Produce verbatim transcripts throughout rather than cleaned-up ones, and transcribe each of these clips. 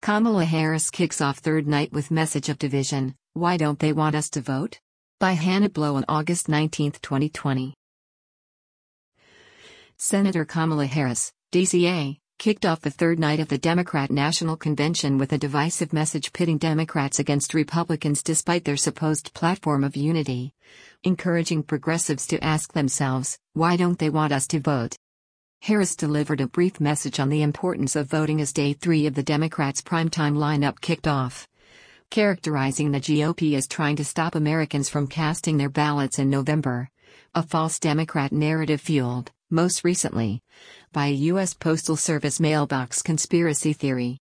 Kamala Harris kicks off third night with message of division, why don't they want us to vote? By Hannah Blow on August nineteenth, twenty twenty. Senator Kamala Harris, D C A, kicked off the third night of the Democrat National Convention with a divisive message pitting Democrats against Republicans despite their supposed platform of unity, encouraging progressives to ask themselves, why don't they want us to vote? Harris delivered a brief message on the importance of voting as day three of the Democrats' primetime lineup kicked off, characterizing the G O P as trying to stop Americans from casting their ballots in November, a false Democrat narrative fueled, most recently, by a U S Postal Service mailbox conspiracy theory.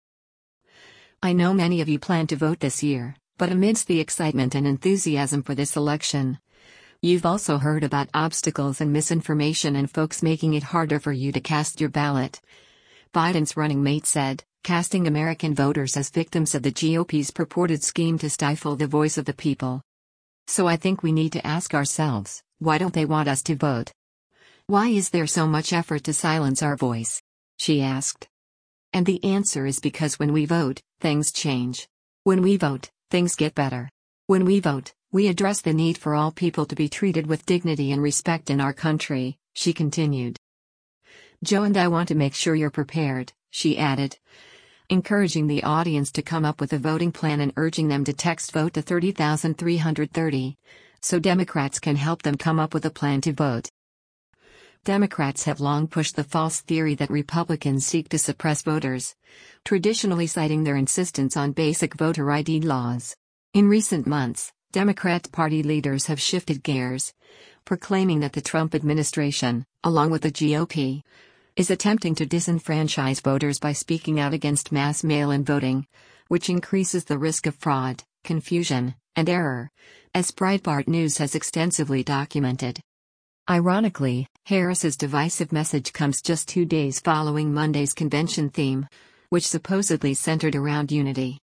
I know many of you plan to vote this year, but amidst the excitement and enthusiasm for this election, you've also heard about obstacles and misinformation and folks making it harder for you to cast your ballot. Biden's running mate said, casting American voters as victims of the G O P's purported scheme to stifle the voice of the people. So I think we need to ask ourselves, why don't they want us to vote? Why is there so much effort to silence our voice? She asked. And the answer is because when we vote, things change. When we vote, things get better. When we vote, we address the need for all people to be treated with dignity and respect in our country, she continued. Joe and I want to make sure you're prepared, she added, encouraging the audience to come up with a voting plan and urging them to text vote to thirty thousand three hundred thirty, so Democrats can help them come up with a plan to vote. Democrats have long pushed the false theory that Republicans seek to suppress voters, traditionally citing their insistence on basic voter I D laws. In recent months, Democrat Party leaders have shifted gears, proclaiming that the Trump administration, along with the G O P, is attempting to disenfranchise voters by speaking out against mass mail-in voting, which increases the risk of fraud, confusion, and error, as Breitbart News has extensively documented. Ironically, Harris's divisive message comes just two days following Monday's convention theme, which supposedly centered around unity.